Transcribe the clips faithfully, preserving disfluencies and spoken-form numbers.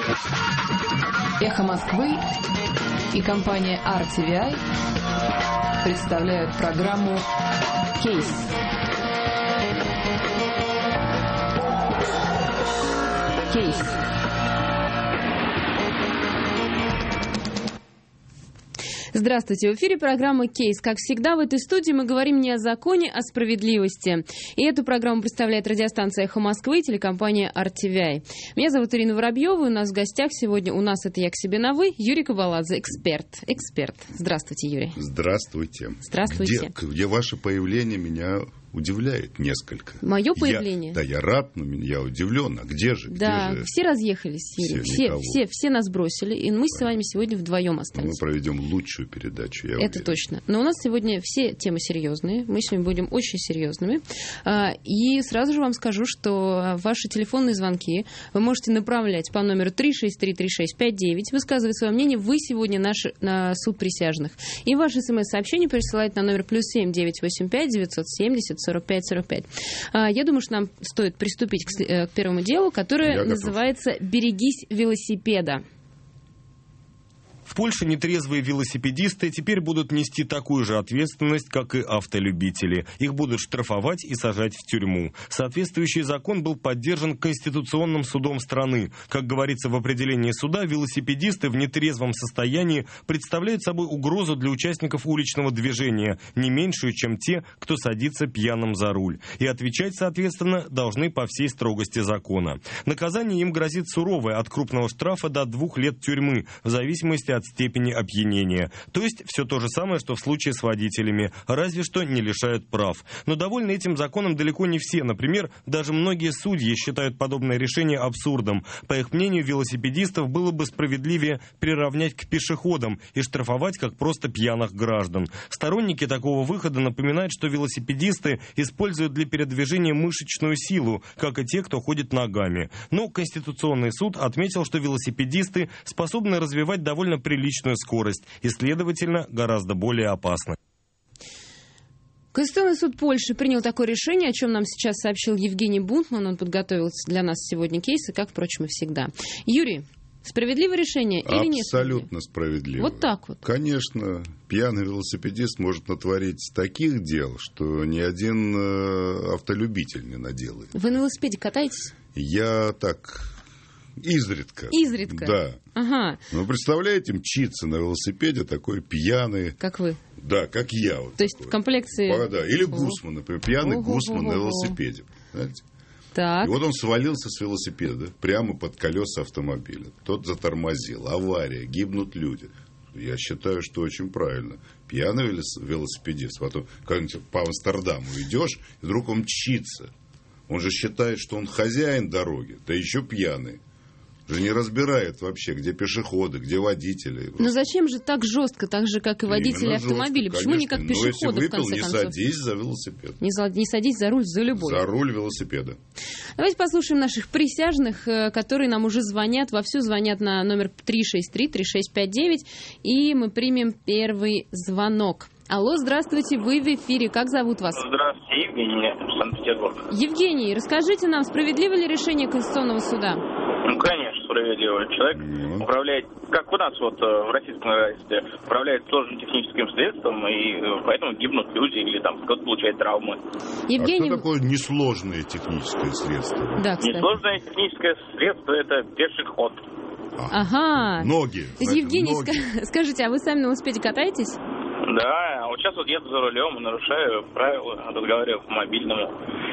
Эхо Москвы и компания ар ти ви ай представляют программу «Кейс». «Кейс». Здравствуйте, в эфире программа «Кейс». Как всегда, в этой студии мы говорим не о законе, а о справедливости. И эту программу представляет радиостанция «Эхо Москвы» и телекомпания ар ти ви ай. Меня зовут Ирина Воробьева, у нас в гостях сегодня, у нас это я к себе на «вы», Юрий Кабаладзе, эксперт. Эксперт. Здравствуйте, Юрий. Здравствуйте. Здравствуйте. Где, где ваше появление меня удивляет несколько. Мое появление? Я, да, я рад, но я удивлен. А где же? Да, где же? Все разъехались, Юрий. Все, все, все, все нас бросили, и мы с вами сегодня вдвоем остались. Мы проведем лучшую передачу, я Это уверен. точно. Но у нас сегодня все темы серьезные. Мы сегодня будем очень серьезными. И сразу же вам скажу, что ваши телефонные звонки вы можете направлять по номеру три шесть три три шесть пять девять, высказывать свое мнение. Вы сегодня наш на суд присяжных. И ваше смс-сообщение присылать на номер плюс семь девятьсот восемьдесят пять девятьсот семьдесят сорок пять сорок пять. Я думаю, что нам стоит приступить к первому делу, которое называется «Берегись велосипеда». В Польше нетрезвые велосипедисты теперь будут нести такую же ответственность, как и автолюбители. Их будут штрафовать и сажать в тюрьму. Соответствующий закон был поддержан Конституционным судом страны. Как говорится в определении суда, велосипедисты в нетрезвом состоянии представляют собой угрозу для участников уличного движения, не меньшую, чем те, кто садится пьяным за руль. И отвечать, соответственно, должны по всей строгости закона. Наказание им грозит суровое, от крупного штрафа до двух лет тюрьмы, в зависимости от степени опьянения. То есть все то же самое, что в случае с водителями, разве что не лишают прав. Но довольны этим законом далеко не все. Например, даже многие судьи считают подобное решение абсурдом. По их мнению, велосипедистов было бы справедливее приравнять к пешеходам и штрафовать как просто пьяных граждан. Сторонники такого выхода напоминают, что велосипедисты используют для передвижения мышечную силу, как и те, кто ходит ногами. Но Конституционный суд отметил, что велосипедисты способны развивать довольно приличную скорость и, следовательно, гораздо более опасно. Конституционный суд Польши принял такое решение, о чем нам сейчас сообщил Евгений Бунтман. Он подготовил для нас сегодня кейсы, как, впрочем, и всегда. Юрий, справедливое решение или нет? Абсолютно справедливо. Вот так вот. Конечно, пьяный велосипедист может натворить таких дел, что ни один автолюбитель не наделает. Вы на велосипеде катаетесь? Я так... Изредка. Изредка? Да. Ага. Ну, представляете, мчится на велосипеде такой пьяный... Как вы? Да, как я. Вот То есть такой. в комплекции... А, да. Или Гусман, например, пьяный Ого-го-го-го. Гусман на велосипеде. Знаете? Так. И вот он свалился с велосипеда прямо под колеса автомобиля. Тот затормозил. Авария, гибнут люди. Я считаю, что очень правильно. Пьяный велосипедист. Потом как-нибудь по Амстердаму идешь, и вдруг он мчится. Он же считает, что он хозяин дороги, да еще пьяный. Же не разбирает вообще, где пешеходы, где водители. Но зачем же так жестко, так же, как и водители Именно автомобилей? жестко, Почему не как конечно. пешеходы, Но если выпил, в конце не концов? садись за велосипед. Не, за, не садись за руль, за любой. За руль велосипеда. Давайте послушаем наших присяжных, которые нам уже звонят, вовсю звонят на номер три шесть три три шесть пять девять, и мы примем первый звонок. Алло, здравствуйте, вы в эфире. Как зовут вас? Здравствуйте, Евгений, Санкт-Петербург. Евгений, расскажите нам, справедливо ли решение Конституционного суда? Ну, конечно, справедливо. Человек mm-hmm. управляет, как у нас вот в российском государстве, управляет сложным техническим средством, и поэтому гибнут люди или там кто-то получает травмы. Евгений... А что такое несложное техническое средство? Да, кстати. Несложное техническое средство – это пешеход. А, ага. Ноги. То есть, Евгений, ноги. Скажите, а вы сами на велосипеде катаетесь? Да, а вот сейчас вот еду за рулем и нарушаю правила, разговариваю по мобильному.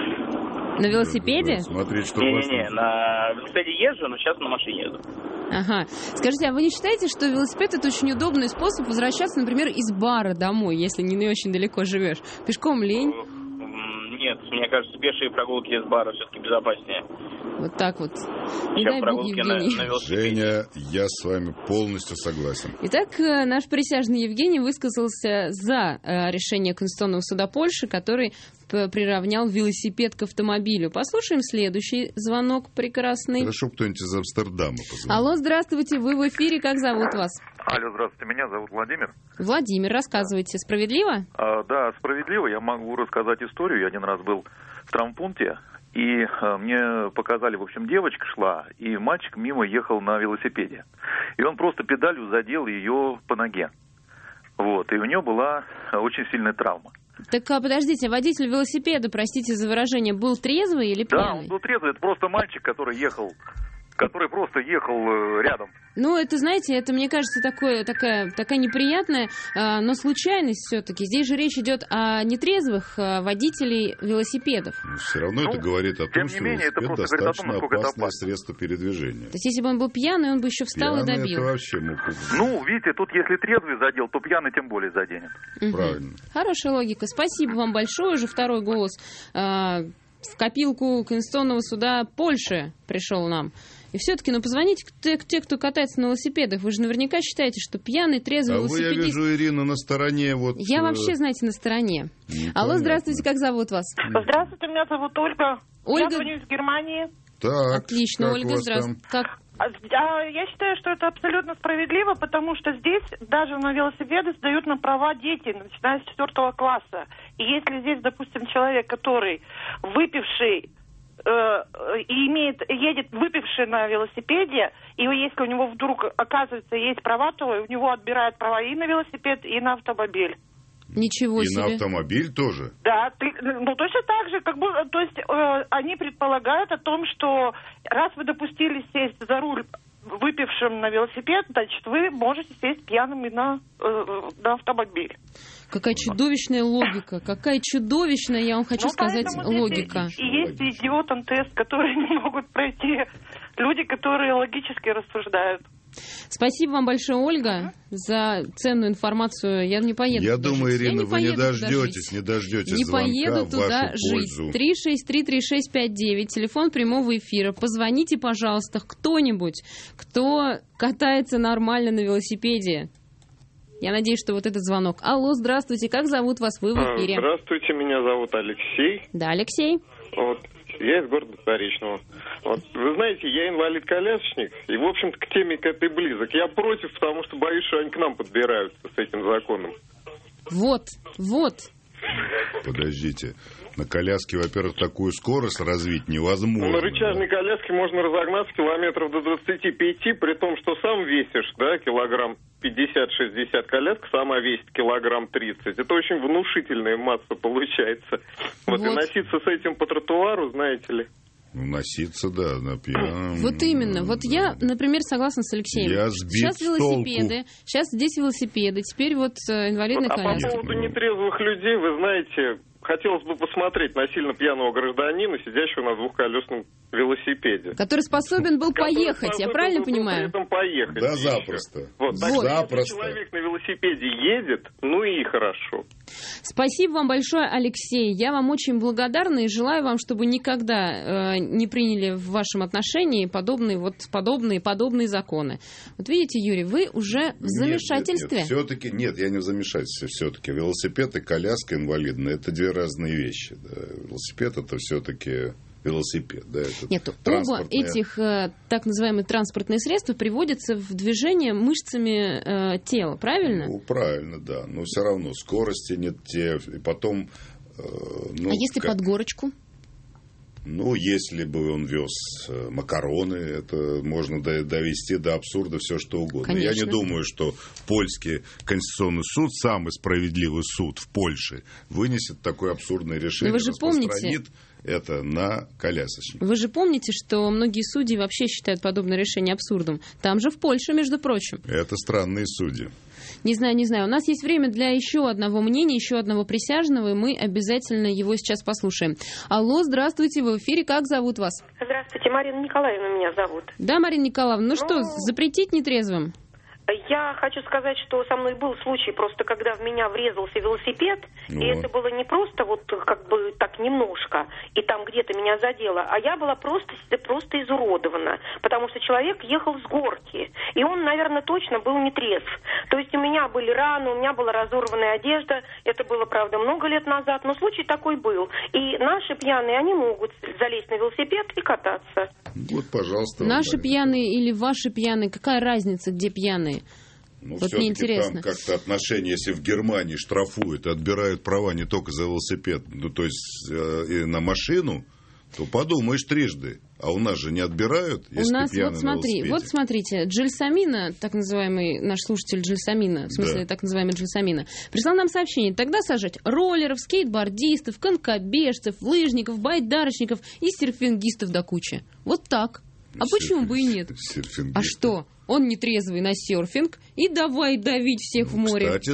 На велосипеде? Смотреть, что Не-не-не, на велосипеде езжу, но сейчас на машине еду. Ага. Скажите, а вы не считаете, что велосипед — это очень удобный способ возвращаться, например, из бара домой, если не очень далеко живешь? Пешком лень? Нет, мне кажется, пешие прогулки из бара все-таки безопаснее. Вот так вот. Не Чем дай бог, прогулки Евгений. на, на велосипеде. Женя, я с вами полностью согласен. Итак, наш присяжный Евгений высказался за решение Конституционного суда Польши, который приравнял велосипед к автомобилю. Послушаем следующий звонок прекрасный. Хорошо, кто-нибудь из Амстердама позвонил. Алло, здравствуйте, вы в эфире, как зовут вас? Алло, здравствуйте, меня зовут Владимир. Владимир, рассказывайте, справедливо? А, да, справедливо. Я могу рассказать историю. Я один раз был в травмпункте, И э, мне показали, в общем, девочка шла, и мальчик мимо ехал на велосипеде. И он просто педалью задел ее по ноге. Вот, и у нее была очень сильная травма. Так, а, подождите, водитель велосипеда, простите за выражение, был трезвый или пьяный? Да, он был трезвый, это просто мальчик, который ехал, который просто ехал э, рядом. Ну, это, знаете, это, мне кажется, такое, такая, такая неприятная, э, но случайность все-таки. Здесь же речь идет о нетрезвых э, водителей велосипедов. Но все равно Ну, это говорит о том, что менее, велосипед достаточно опасное средство передвижения. То есть, если бы он был пьяный, он бы еще встал Пьяный и добил. это вообще мог... Ну, видите, тут если трезвый задел, то пьяный тем более заденет. Мгм. Правильно. Хорошая логика. Спасибо вам большое. Уже второй голос э, в копилку Конституционного суда Польши пришел нам. И все-таки, ну, позвоните те, те, кто катается на велосипедах. Вы же наверняка считаете, что пьяный, трезвый А вы, я велосипедист... вижу, Ирина, на стороне вот... Я э, вообще, знаете, на стороне. непонятно. Алло, здравствуйте, как зовут вас? Здравствуйте, меня зовут Ольга. Ольга. Я звоню из Германии. Так, Отлично, как у Ольга, вас здравствуйте. Как... А, а, Я считаю, что это абсолютно справедливо, потому что здесь даже на велосипеды сдают на права дети, начиная с четвертого класса. И если здесь, допустим, человек, который выпивший, э, и имеет, едет выпивший на велосипеде, и если у него вдруг, оказывается, есть права, то у него отбирают права и на велосипед, и на автомобиль. Ничего И себе. на автомобиль тоже? Да, ты, ну точно так же, как бы, то есть э, они предполагают о том, что раз вы допустили сесть за руль выпившим на велосипед, значит, вы можете сесть пьяным и на, э, на автомобиль. Какая чудовищная логика. Какая чудовищная, я вам хочу Ну, сказать, поэтому здесь логика. И, и есть идиотом тест, который не могут пройти люди, которые логически рассуждают. Спасибо вам большое, Ольга, за ценную информацию. Я не поеду Я туда думаю, жить. Я Ирина, не вы не поеду туда дождетесь, жить. не дождетесь Не звонка поеду в туда вашу жить. пользу. три шесть три три шесть пять девять, телефон прямого эфира. Позвоните, пожалуйста, кто-нибудь, кто катается нормально на велосипеде. Я надеюсь, что вот этот звонок. Алло, здравствуйте, как зовут вас? Вы в эфире. Здравствуйте, меня зовут Алексей. Да, Алексей. Вот, я из города Заречного. Вот, вы знаете, я инвалид-колясочник, и, в общем-то, к теме к этой близок. Я против, потому что боюсь, что они к нам подбираются с этим законом. Вот, вот. Подождите. На коляске, во-первых, такую скорость развить невозможно. На рычажной да. коляске можно разогнаться километров до двадцати пяти, при том, что сам весишь, да, килограмм пятьдесят-шестьдесят, коляска сама весит килограмм тридцать. Это очень внушительная масса получается. Вот, Вот. и носиться с этим по тротуару, знаете ли. Ну, носиться, да, на пьяном. Вот именно. Вот я, например, согласна с Алексеем. Я сбит Сейчас с толку. велосипеды, сейчас здесь велосипеды, теперь вот э, инвалидная Вот, а по коляска. поводу нетрезвых людей, вы знаете, хотелось бы посмотреть на сильно пьяного гражданина, сидящего на двухколесном велосипеде. Который способен был Который поехать, я способен правильно был понимаю? При этом поехать. Да, еще. запросто. Вот, так Вот. что, если Запросто. человек на велосипеде едет, ну и хорошо. Спасибо вам большое, Алексей. Я вам очень благодарна и желаю вам, чтобы никогда э, не приняли в вашем отношении подобные, вот, подобные, подобные законы. Вот видите, Юрий, вы уже в замешательстве. Нет, нет, нет, все-таки, нет, я не в замешательстве. Все-таки велосипед и коляска инвалидная – это две разные вещи. Да. Велосипед – это все-таки велосипед. Да, это Нет, оба транспортное- этих э, так называемые транспортные средства приводятся в движение мышцами э, тела, правильно? Ну, правильно, да. Но все равно скорости нет те. И потом... э, ну, а если как- под горочку? Ну, если бы он вез э, макароны, это можно до- довести до абсурда все, что угодно. Я Конечно. не думаю, что польский конституционный суд, самый справедливый суд в Польше, вынесет такое абсурдное решение, вы же помните- распространит это на колясочников. Вы же помните, что многие судьи вообще считают подобное решение абсурдом. Там же в Польше, между прочим. Это странные судьи. Не знаю, не знаю. У нас есть время для еще одного мнения, еще одного присяжного, и мы обязательно его сейчас послушаем. Алло, здравствуйте, вы в эфире. Как зовут вас? Здравствуйте, Марина Николаевна меня зовут. Да, Марина Николаевна, ну, что, Ну, запретить нетрезвым? Я хочу сказать, что со мной был случай, просто когда в меня врезался велосипед, Ну. и это было не просто вот как бы так немножко, и там где-то меня задело, а я была просто, просто изуродована, потому что человек ехал с горки, и он, наверное, точно был не трезв. То есть у меня были раны, у меня была разорванная одежда, это было, правда, много лет назад, но случай такой был. И наши пьяные, они могут залезть на велосипед и кататься. Вот, пожалуйста. Наши Марина. пьяные или ваши пьяные? Какая разница, где пьяные? Ну, Вот все-таки мне интересно. там как-то отношения, если в Германии штрафуют, отбирают права не только за велосипед, ну, то есть э, и на машину, то подумаешь трижды. А у нас же не отбирают, если у нас, ты пьяный вот смотри, на велосипеде. Вот смотрите, Джельсамина, так называемый наш слушатель Джельсамина, в смысле Да. так называемый Джельсамина, прислал нам сообщение: тогда сажать роллеров, скейтбордистов, конькобежцев, лыжников, байдарочников и серфингистов до кучи. Вот так. А Серфинг- почему бы и нет? серфингисты. А что? Он нетрезвый на серфинг, и давай давить всех в море. Кстати,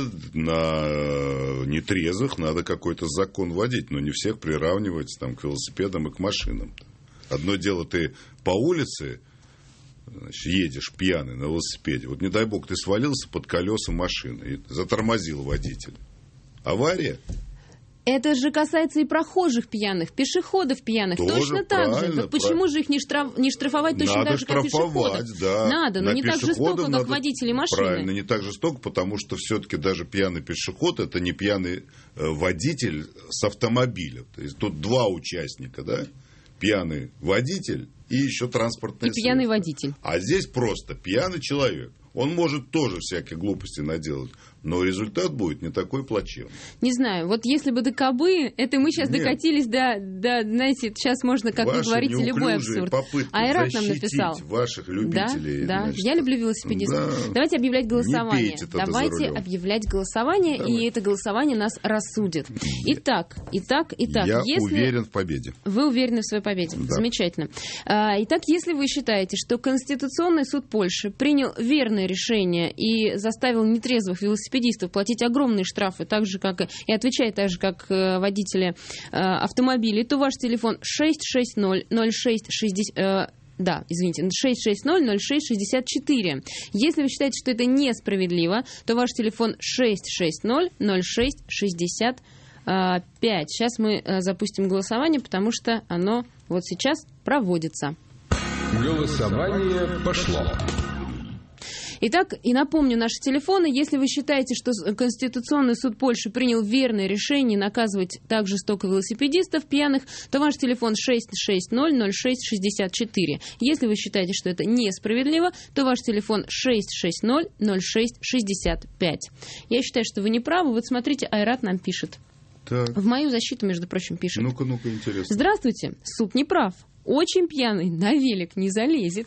на нетрезвых надо какой-то закон вводить, но не всех приравнивать там, к велосипедам и к машинам. Одно дело, ты по улице, значит, едешь пьяный на велосипеде. Вот не дай бог, ты свалился под колеса машины и затормозил водитель. Авария? Это же касается и прохожих пьяных, пешеходов пьяных. Тоже Точно так же. правильно, Так почему же их не, штраф, не штрафовать точно Надо так же, как штрафовать, пешеходов? да. Надо, но На не так жестоко, пешехода как надо- водители машины. Правильно, не так жестоко, потому что все-таки даже пьяный пешеход — это не пьяный э, водитель с автомобилем. То есть тут два участника, да? Пьяный водитель и еще транспортное И пьяный средство. водитель. А здесь просто пьяный человек. Он может тоже всякие глупости наделать, но результат будет не такой плачевный. Не знаю, вот если бы до кобы, это мы сейчас Нет. докатились до, до, знаете, сейчас можно, как вы Ваши говорите, любой неуклюжие абсурд. попытки Айрат нам защитить написал. ваших любителей. Да, да. значит, Я люблю велосипедистов. да. Давайте объявлять голосование. Не пейте тогда за Давайте рулем. объявлять голосование, Давай. и это голосование нас рассудит. Итак, итак, итак. Я если... уверен в победе. Вы уверены в своей победе. Да. Замечательно. А, итак, если вы считаете, что Конституционный суд Польши принял верное решение и заставил нетрезвых велосипедистов платить огромные штрафы, так же, как и, и отвечать так же, как э, водители э, автомобилей, то ваш телефон шесть шесть ноль ноль шесть шестьдесят... Э, да, извините, шесть шесть ноль ноль шесть шестьдесят четыре. Если вы считаете, что это несправедливо, то ваш телефон шесть шесть ноль ноль шесть шестьдесят пять. Сейчас мы э, запустим голосование, потому что оно вот сейчас проводится. Голосование пошло. Итак, и напомню наши телефоны. Если вы считаете, что Конституционный суд Польши принял верное решение наказывать так жестоко велосипедистов пьяных, то ваш телефон шесть шесть ноль ноль шесть шестьдесят четыре. Если вы считаете, что это несправедливо, то ваш телефон шесть шесть ноль ноль шесть шестьдесят пять. Я считаю, что вы не правы. Вот смотрите, Айрат нам пишет. Так. В мою защиту, между прочим, пишет. Ну-ка, ну-ка, интересно. Здравствуйте, суд не прав. Очень пьяный на велик не залезет.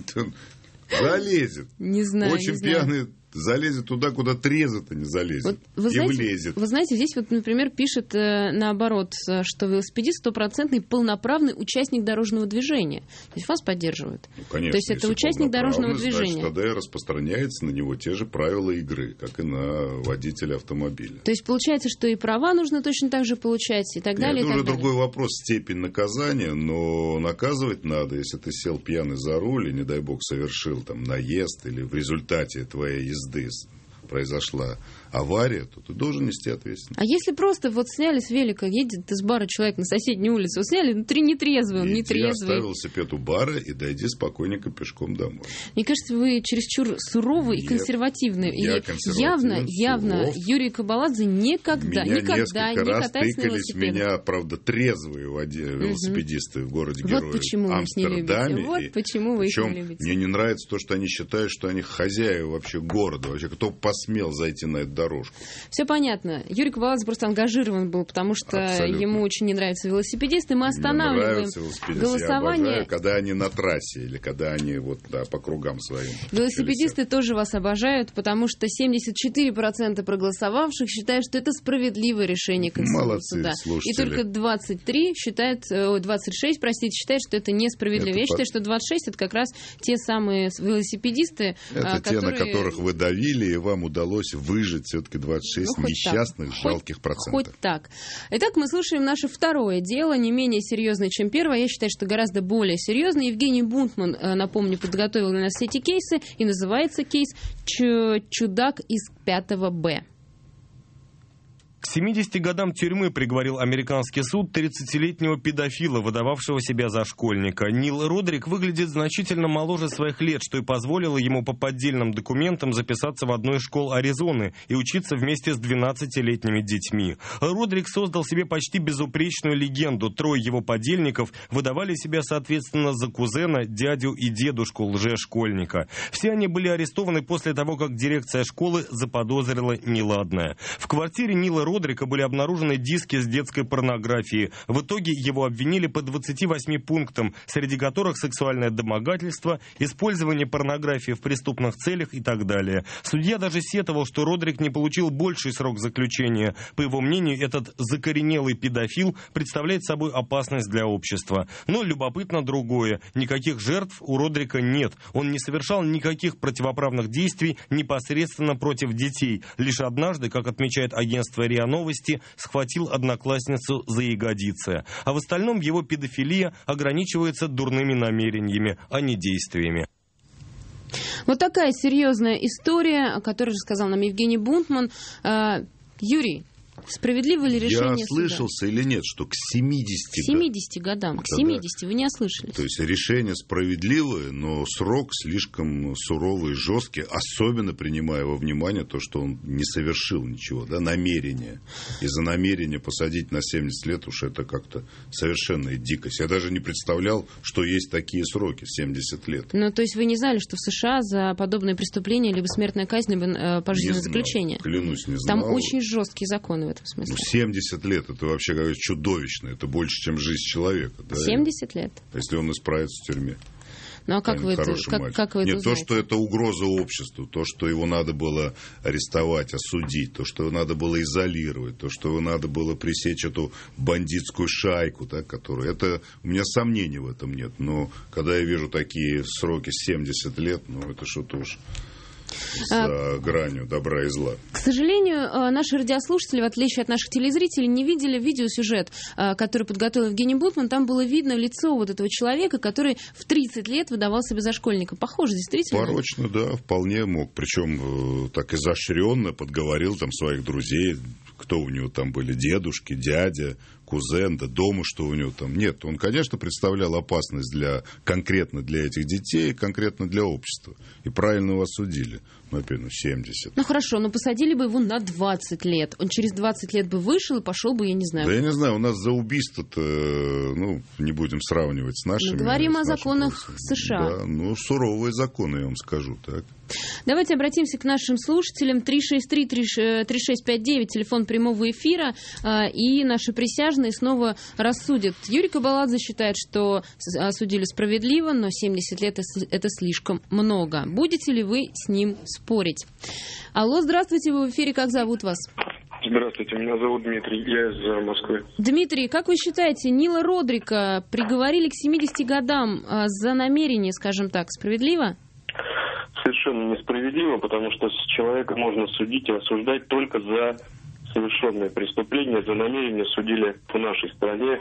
Залезет. Не знаю, Очень не знаю. пьяный залезет туда, куда трезвый-то не залезет. Вот вы, и знаете, влезет. вы знаете, здесь вот, например, пишет э, наоборот, э, что велосипедист стопроцентный полноправный участник дорожного движения. То есть вас поддерживают. Ну, конечно, То есть это если участник дорожного полноправный, движения. Значит, тогда и распространяется на него те же правила игры, как и на водителя автомобиля. То есть получается, что и права нужно точно так же получать, и так далее. Это и так уже далее. другой вопрос, степень наказания, но наказывать надо, если ты сел пьяный за руль и, не дай бог, совершил там наезд или в результате твоей езды произошла авария, то ты должен нести ответственность. А если просто вот сняли с велика, едет из бара человек на соседнюю улицу, вот сняли, ну, три нетрезвый, он Иди, нетрезвый. оставил велосипед у бара и дойди спокойненько пешком домой. Мне кажется, вы чересчур суровый и Нет, консервативный. я И консервативен, явно, явно суров. Юрий Кабаладзе никогда, Меня никогда несколько не раз катается на тыкались велосипедах. меня, правда, трезвые воде- велосипедисты в городе Вот Героев почему вы их не любите. Амстердаме. Вот И почему вы их причем не любите. мне не нравится то, что они считают, что они хозяева вообще города. Вообще, кто посмел зайти на эту дорожку? Все понятно. Юрий Кабаладзе просто ангажирован был, потому что Абсолютно. ему очень не нравятся велосипедисты. Мы Мне останавливаем нравятся велосипедисты. Я голосование. обожаю, когда они на трассе или когда они вот, да, по кругам своим. Велосипедисты тоже вас обожают, потому что семьдесят четыре процента проголосовавших считают, что это справедливое решение Конституционного Молодцы, суда. И слушатели. только двадцать три считают, э, двадцать шесть, простите, считают, что это несправедливо. Это Я по- считаю, что двадцать шесть это как раз те самые велосипедисты, Это а, те, которые... на которых вы давили, и вам удалось выжить все-таки двадцать шесть Ну, хоть несчастных, так. жалких Хоть- процентов. Хоть так. Итак, мы слушаем наше второе дело, не менее серьезное, чем первое. Я считаю, что гораздо более серьезное. Евгений Бунтман, э, напомню, подготовил для нас все эти кейсы, и называется кейс «Чу- «Чудак из пятого Б». К семидесяти годам тюрьмы приговорил американский суд тридцатилетнего педофила, выдававшего себя за школьника. Нил Родрик выглядит значительно моложе своих лет, что и позволило ему по поддельным документам записаться в одну из школ Аризоны и учиться вместе с двенадцатилетними детьми. Родрик создал себе почти безупречную легенду. Трое его подельников выдавали себя, соответственно, за кузена, дядю и дедушку лжешкольника. Все они были арестованы после того, как дирекция школы заподозрила неладное. В квартире Нила Родрика Родрика были обнаружены диски с детской порнографией. В итоге его обвинили по двадцати восьми пунктам, среди которых сексуальное домогательство, использование порнографии в преступных целях и так далее. Судья даже сетовал, что Родрик не получил больший срок заключения. По его мнению, этот закоренелый педофил представляет собой опасность для общества. Но любопытно другое. Никаких жертв у Родрика нет. Он не совершал никаких противоправных действий непосредственно против детей. Лишь однажды, как отмечает агентство РИА Новости, схватил одноклассницу за ягодицы. А в остальном его педофилия ограничивается дурными намерениями, а не действиями. Вот такая серьезная история, о которой рассказал нам Евгений Бунтман. Юрий, справедливо ли решение Я ослышался суда? Или нет, что к семидесяти, к семидесяти годам, к семидесяти, вы не ослышались. То есть решение справедливое, но срок слишком суровый и жесткий, особенно принимая во внимание то, что он не совершил ничего, да, намерение. И за намерение посадить на семьдесят лет уж это как-то совершенная дикость. Я даже не представлял, что есть такие сроки, семьдесят лет. Ну, то есть вы не знали, что в США за подобные преступления либо смертная казнь, либо э, пожизненное заключение? Клянусь, не знал. Там очень жесткие законы в этом смысле. Ну, семьдесят лет, это вообще как чудовищно. Это больше, чем жизнь человека. Да? семьдесят лет? Если он исправится в тюрьме. Ну, а как вы, это, как, как вы это Нет, узнаете? то, что это угроза обществу, то, что его надо было арестовать, осудить, то, что его надо было изолировать, то, что его надо было пресечь эту бандитскую шайку, да, которую... Это, у меня сомнений в этом нет. Но когда я вижу такие сроки семьдесят лет, ну, это что-то уж... за а, гранью добра и зла. К сожалению, наши радиослушатели, в отличие от наших телезрителей, не видели видеосюжет, который подготовил Евгений Бунтман. Там было видно лицо вот этого человека, который в тридцать лет выдавал себя за школьника. Похоже, действительно? Порочно, да, вполне мог. Причем так изощренно подговорил там своих друзей, кто у него там были, дедушки, дядя, кузен, да дома, что у него там. Нет, он, конечно, представлял опасность для, конкретно для этих детей, конкретно для общества. И правильно его осудили. Ну, опять, ну, семьдесят. Ну, хорошо, но посадили бы его на двадцать лет. Он через двадцать лет бы вышел и пошел бы, я не знаю. Да я не знаю, у нас за убийство-то, ну, не будем сравнивать с нашими. Мы говорим о нашими законах правосудием. США. Да, ну, суровые законы, я вам скажу, так. Давайте обратимся к нашим слушателям. три шесть три три шесть пять девять, телефон прямого эфира. И наши присяжные снова рассудят. Юрий Кабаладзе считает, что осудили справедливо, но семьдесят лет это слишком много. Будете ли вы с ним спорить? Алло, здравствуйте, вы в эфире, как зовут вас? Здравствуйте, меня зовут Дмитрий, я из Москвы. Дмитрий, как вы считаете, Нила Родрика приговорили к семидесяти годам за намерение, скажем так, справедливо? Совершенно несправедливо, потому что человека можно судить и осуждать только за совершенное преступление. За намерение судили в нашей стране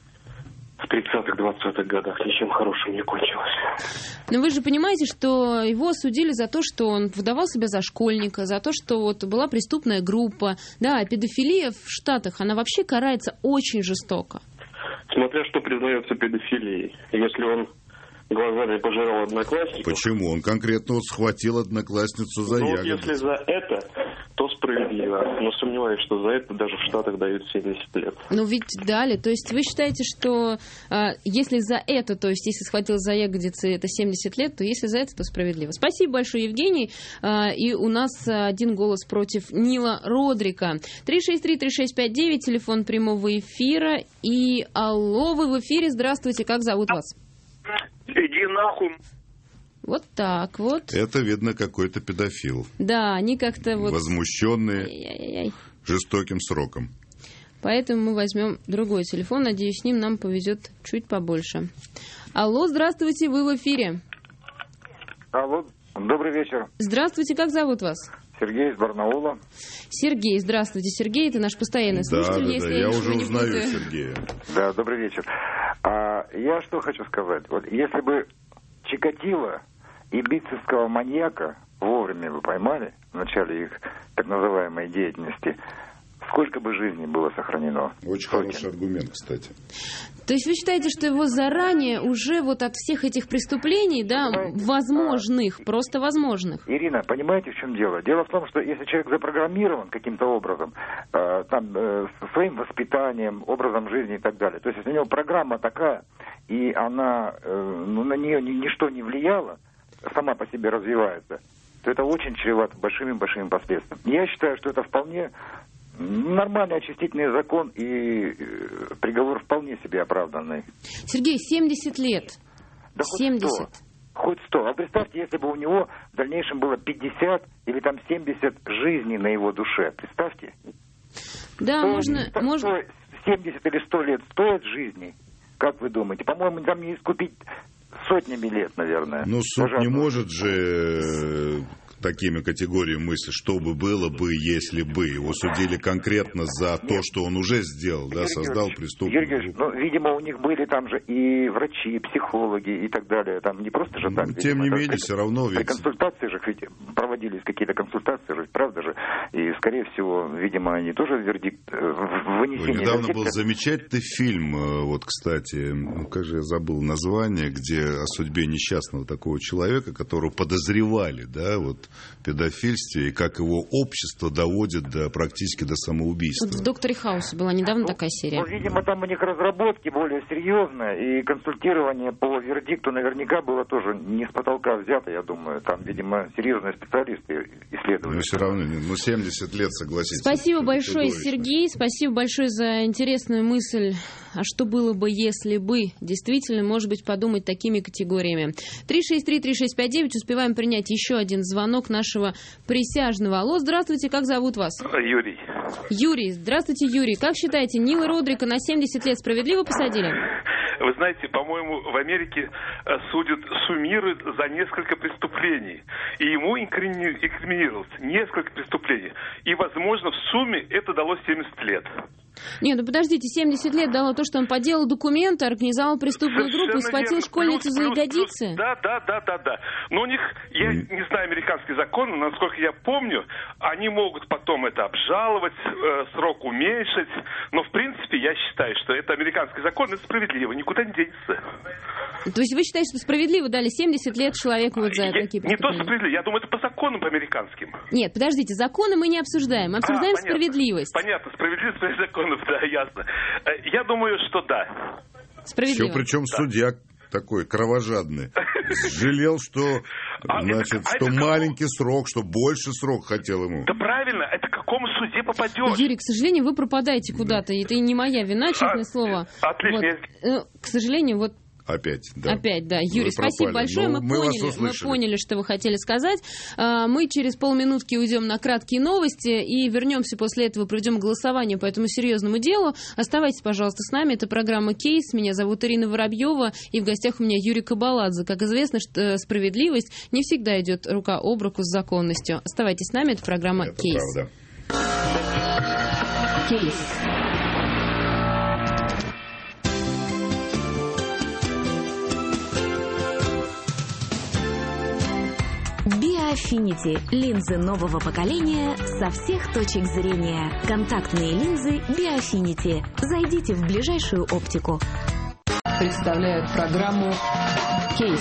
в тридцатых-двадцатых годах. Ничем хорошим не кончилось. Но вы же понимаете, что его осудили за то, что он выдавал себя за школьника, за то, что вот была преступная группа. Да, педофилия в Штатах, она вообще карается очень жестоко. Смотря что признается педофилией. Если он глазами пожирал одноклассников... Почему? Он конкретно вот схватил одноклассницу за ну, ягодицу. Вот если за это, то справедливо. Но сомневаюсь, что за это даже в Штатах дают семьдесят лет. Ну ведь дали. То есть вы считаете, что э, если за это, то есть если схватил за ягодицы, это семьдесят лет, то если за это, то справедливо. Спасибо большое, Евгений. Э, и у нас один голос против Нила Родрика. три шесть три три шесть пять девять, телефон прямого эфира. И алло, вы в эфире. Здравствуйте, как зовут вас? Иди нахуй. Вот так вот. Это, видно, какой-то педофил. Да, они как-то вот... Возмущенные Ай-яй-яй. жестоким сроком. Поэтому мы возьмем другой телефон. Надеюсь, с ним нам повезет чуть побольше. Алло, здравствуйте, вы в эфире. Алло, добрый вечер. Здравствуйте, как зовут вас? Сергей из Барнаула. Сергей, здравствуйте. Сергей, это наш постоянный слушатель. Да, да, если да, я, я уже узнаю буду... Сергея. Да, добрый вечер. А, я что хочу сказать. Вот если бы Чикатило и битцевского маньяка вовремя бы поймали в начале их так называемой деятельности, сколько бы жизней было сохранено? Очень Сотен. Хороший аргумент, кстати. То есть вы считаете, что его заранее уже вот от всех этих преступлений, да, понимаете? возможных, а, просто возможных? Ирина, понимаете, в чем дело? Дело в том, что если человек запрограммирован каким-то образом, э, там, э, своим воспитанием, образом жизни и так далее, то есть если у него программа такая, и она, э, ну, на нее ничто не влияло, сама по себе развивается, то это очень чревато большими-большими последствиями. Я считаю, что это вполне Нормальный очистительный закон и приговор вполне себе оправданный. Сергей, семьдесят лет. Да хоть семьдесят. сто. Хоть сто. А представьте, если бы у него в дальнейшем было пятьдесят или там семьдесят жизней на его душе. Представьте. Да, сто, можно... сто, можно... семьдесят или сто лет стоит жизни? Как вы думаете? По-моему, там не искупить сотнями лет, наверное. Ну, суд Даже не одно. может же такими категориями мысли, что бы было бы, если бы. Его судили конкретно за Нет. то, что он уже сделал, да, Юрий создал Георгиевич, преступную Юрий Георгиевич, группу. ну, видимо, у них были там же и врачи, и психологи, и так далее. Там не просто же так. Ну, тем видимо, не это менее, при, все равно при ведь... консультации же ведь проводились какие-то консультации, же, правда же? И, скорее всего, видимо, они тоже вердикт, вынесение Ой, недавно вердикта... был замечательный фильм, вот, кстати, ну, как же я забыл название, где о судьбе несчастного такого человека, которого подозревали, да, вот, в педофильстве, и как его общество доводит до, практически до самоубийства. Вот в «Докторе Хаусе» была недавно ну, такая серия. Ну, видимо, там у них разработки более серьезные, и консультирование по вердикту наверняка было тоже не с потолка взято, я думаю. Там, видимо, серьезные специалисты исследовали. Но все равно, ну, семьдесят лет, согласитесь. Спасибо большое, Сергей. Спасибо большое за интересную мысль. А что было бы, если бы? Действительно, может быть, подумать такими категориями. три шесть три три шесть пять девять. Успеваем принять еще один звонок нашего присяжного. Алло, здравствуйте, как зовут вас? Юрий. Юрий, здравствуйте, Юрий. Как считаете, Нила Родрика на семьдесят лет справедливо посадили? Вы знаете, по-моему, в Америке судят, суммируют за несколько преступлений. И ему инкриминировалось несколько преступлений. И, возможно, в сумме это дало семьдесят лет. Нет, ну подождите, семьдесят лет дало то, что он подделал документы, организовал преступную Совершенно группу и схватил верно. школьницу Плюс, за плюс, ягодицы? Плюс. Да, да, да, да, да. Но у них, я не знаю американский закон, но насколько я помню, они могут потом это обжаловать, э, срок уменьшить. Но, в принципе, я считаю, что это американский закон, это справедливо, никуда не денется. То есть вы считаете, что справедливо дали семьдесят лет человеку вот за я, такие не то преступления? справедливо, я думаю, это по законам, по американским. Нет, подождите, законы мы не обсуждаем, мы обсуждаем а, понятно, справедливость. Понятно, справедливость по законам, да, ясно. Я думаю, что да. Справедливо. Все, причем да. судья такой кровожадный. Жалел, что, значит, а что это маленький какому... срок, что больше срок хотел ему. Да правильно, это к какому суде попадешь? Юрий, к сожалению, вы пропадаете куда-то, и это не моя вина, честное а, слово. Отлично. Вот. К сожалению, вот Опять, да. Опять, да. Юрий, Вы спасибо пропали. большое. Ну, мы, мы, поняли, мы поняли, что вы хотели сказать. Мы через полминутки уйдем на краткие новости и вернемся после этого, проведем голосование по этому серьезному делу. Оставайтесь, пожалуйста, с нами. Это программа «Кейс». Меня зовут Ирина Воробьева, и в гостях у меня Юрий Кабаладзе. Как известно, что справедливость не всегда идет рука об руку с законностью. Оставайтесь с нами. Это программа Это «Кейс». Правда. Кейс. Биоафfinity. Линзы нового поколения со всех точек зрения. Контактные линзы Биоафfinity. Зайдите в ближайшую оптику. Представляют программу «Кейс».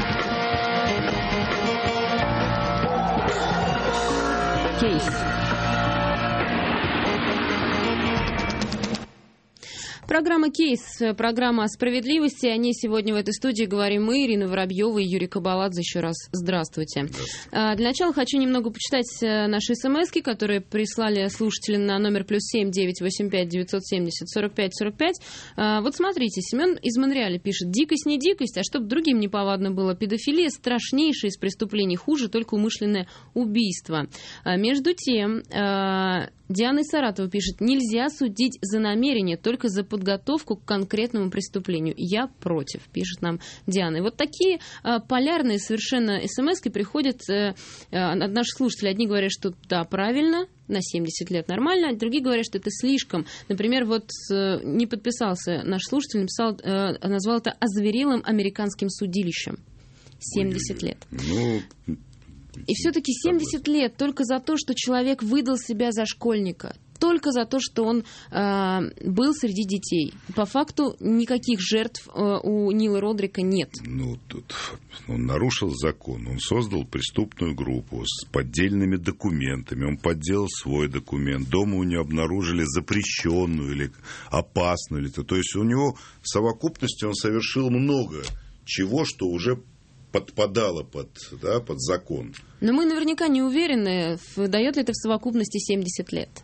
«Кейс». Программа «Кейс», программа о справедливости. О ней сегодня в этой студии говорим мы, Ирина Воробьева и Юрий Кабаладзе. Еще раз здравствуйте. Здравствуйте. Для начала хочу немного почитать наши смски, которые прислали слушатели на номер плюс семь девять восемь пять девятьсот семьдесят сорок пять сорок пять. Вот смотрите, Семен из Монреаля пишет: дикость не дикость, а чтобы другим неповадно было. Педофилия страшнейшее из преступлений, хуже только умышленное убийство. Между тем, Диана из Саратова пишет: нельзя судить за намерение, только за подготовку к конкретному преступлению. Я против, пишет нам Диана. И вот такие а, полярные совершенно смс-ки приходят а, от наших слушателей. Одни говорят, что да, правильно, на семьдесят лет нормально, а другие говорят, что это слишком. Например, вот а, не подписался наш слушатель, написал, а, назвал это озверелым американским судилищем. семьдесят лет. Ну... И все-таки семьдесят лет только за то, что человек выдал себя за школьника. Только за то, что он э, был среди детей. По факту никаких жертв э, у Нила Родрика нет. Ну, тут он нарушил закон. Он создал преступную группу с поддельными документами. Он подделал свой документ. Дома у него обнаружили запрещенную или опасную. Или то. то есть у него в совокупности он совершил много чего, что уже подпадало под, да, под закон. Но мы наверняка не уверены, дает ли это в совокупности семьдесят лет.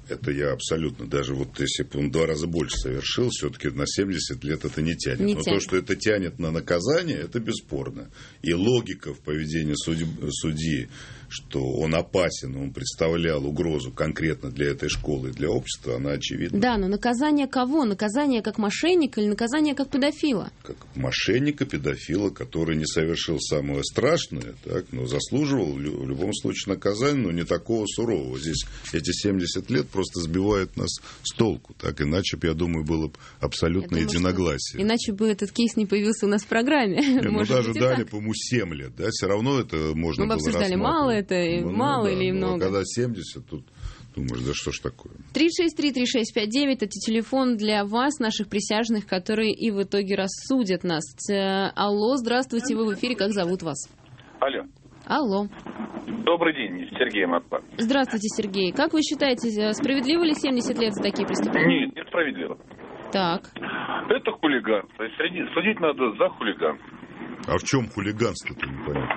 Это я абсолютно, даже вот если бы он два раза больше совершил, все-таки на семьдесят лет это не тянет. Не Но тянет. то, что это тянет на наказание, это бесспорно. И логика в поведении судьи, судьи, что он опасен, он представлял угрозу конкретно для этой школы и для общества, она очевидна. Да, но наказание кого? Наказание как мошенника или наказание как педофила? Как мошенника, педофила, который не совершил самое страшное, так, но заслуживал в любом случае наказания, но не такого сурового. Здесь эти семьдесят лет просто сбивают нас с толку. Так, иначе бы, я думаю, было бы абсолютное думаю, единогласие. Иначе бы этот кейс не появился у нас в программе. Не, ну Может даже быть, дали, так. по-моему, семь лет, да, все равно это можно Мы бы было обсуждали, рассматривать. мало это, Ну, мало да, или ну, много. А когда семьдесят, тут думаешь, да что ж такое. три шесть три три шесть пять девять это телефон для вас, наших присяжных, которые и в итоге рассудят нас. Т- Алло, здравствуйте, вы в эфире, как зовут вас? Алло. Алло. Добрый день, Сергей Москва. Здравствуйте, Сергей. Как вы считаете, справедливо ли семьдесят лет за такие преступления? Нет, несправедливо. Так. Это хулиганство. И среди- Судить надо за хулиганство. А в чем хулиганство-то, непонятно?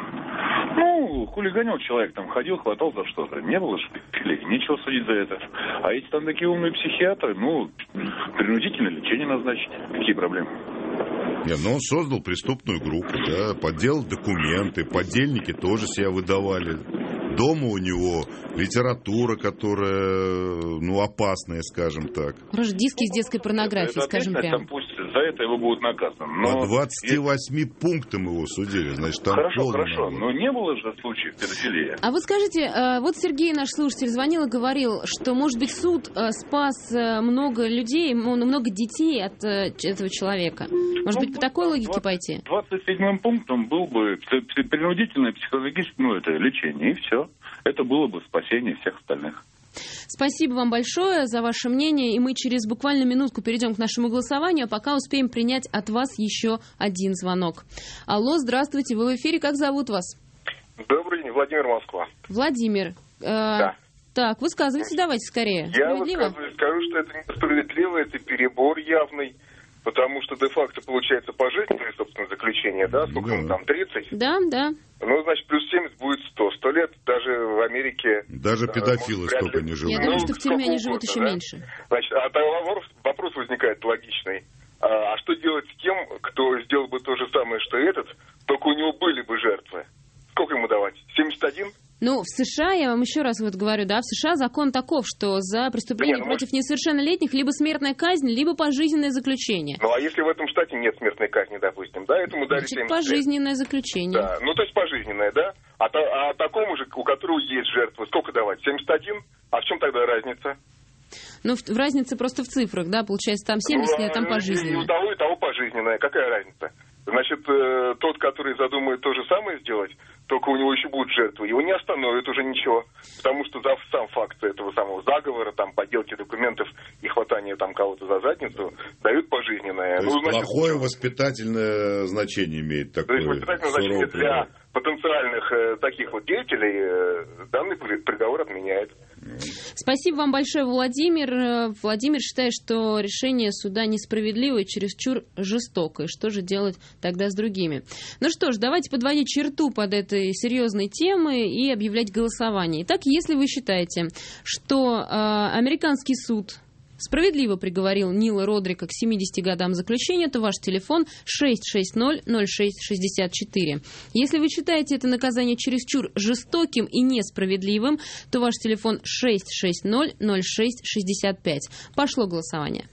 Ну, хулиганил человек, там ходил, хватал за что-то. Не было же или нечего судить за это. А эти там такие умные психиатры, ну, принудительное лечение назначить. Какие проблемы? Нет, но он создал преступную группу, да, подделал документы, подельники тоже себя выдавали. Дома у него литература, которая, ну, опасная, скажем так. Может, диски с детской порнографией, Это скажем ответственность, прямо. там пусть за это его будут наказаны. Но... По двадцати восьми пунктам его судили, значит, там Хорошо, полный хорошо, набор. но не было же случаев педофилии. А вот скажите, э, вот Сергей, наш слушатель, звонил и говорил, что, может быть, суд э, спас э, много людей, м- много детей от э, ч- этого человека. Может Ну, быть, по такой логике пойти? двадцать седьмым пунктом был бы п- п- принудительное психологическое, ну, это лечение, и все. Это было бы спасение всех остальных. Спасибо вам большое за ваше мнение, и мы через буквально минутку перейдем к нашему голосованию, а пока успеем принять от вас еще один звонок. Алло, здравствуйте, вы в эфире, как зовут вас? Добрый день, Владимир, Москва. Владимир. Э, Да. Так, высказывайте, давайте скорее. Я Справедливо? высказываюсь, скажу, что это несправедливо, это перебор явный, потому что де-факто получается пожизненное, собственно, заключение, да, сколько Да. ему там, тридцать? Да, да. Ну, значит, плюс семьдесят будет сто. сто лет даже в Америке... Даже э, педофилы может, вряд столько ли. не живут. Я думаю, Ну, что в тюрьме они сколько живут угодно, еще да? меньше. Значит, а тогда вопрос, вопрос возникает логичный. А, а что делать с тем, кто сделал бы то же самое, что и этот, только у него были бы жертвы? Сколько ему давать? семьдесят один? Ну, в США, я вам еще раз вот говорю, да, в США закон таков, что за преступление Не, ну, против несовершеннолетних либо смертная казнь, либо пожизненное заключение. Ну, а если в этом штате нет смертной казни, допустим, да, этому дали Значит, семьдесят лет. пожизненное заключение. Да, ну то есть пожизненное, да? А, то, а такому же, у которого есть жертвы, сколько давать? семьдесят один? А в чем тогда разница? Ну, в, в разница просто в цифрах, да, получается, там семьдесят, ну, а там И пожизненное. у того, и того пожизненное. Какая разница? Значит, э, тот, который задумает то же самое сделать, только у него еще будут жертвы, его не остановит уже ничего, потому что за сам факт этого самого заговора, там, подделки документов и хватания там кого-то за задницу дают пожизненное. То Ну, есть значит, плохое воспитательное значение имеет То такое. есть воспитательное значение суровое для потенциальных э, таких вот деятелей э, данный при- приговор отменяет. Спасибо вам большое, Владимир. Э, Владимир считает, что решение суда несправедливое и чересчур жестокое. Что же делать тогда с другими? Ну что ж, давайте подводить черту под этой серьезной темой и объявлять голосование. Итак, если вы считаете, что э, американский суд справедливо приговорил Нила Родрика к семидесяти годам заключения, то ваш телефон шесть шесть ноль ноль шесть шестьдесят четыре. Если вы считаете это наказание чересчур жестоким и несправедливым, то ваш телефон шесть шесть ноль ноль шесть шестьдесят пять. Пошло голосование.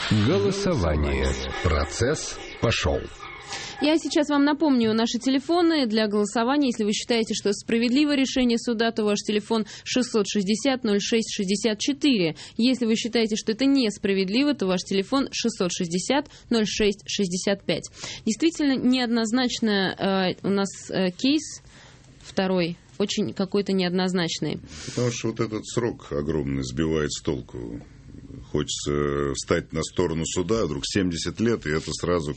Голосование. Процесс пошел. Я сейчас вам напомню наши телефоны для голосования. Если вы считаете, что справедливое решение суда, то ваш телефон шестьсот шестьдесят ноль шесть шестьдесят четыре. Если вы считаете, что это несправедливо, то ваш телефон шестьсот шестьдесят ноль шесть шестьдесят пять. Действительно, неоднозначно э, у нас э, кейс второй, очень какой-то неоднозначный. Потому что вот этот срок огромный сбивает с толку. Хочется встать на сторону суда, а вдруг семьдесят лет, и это сразу...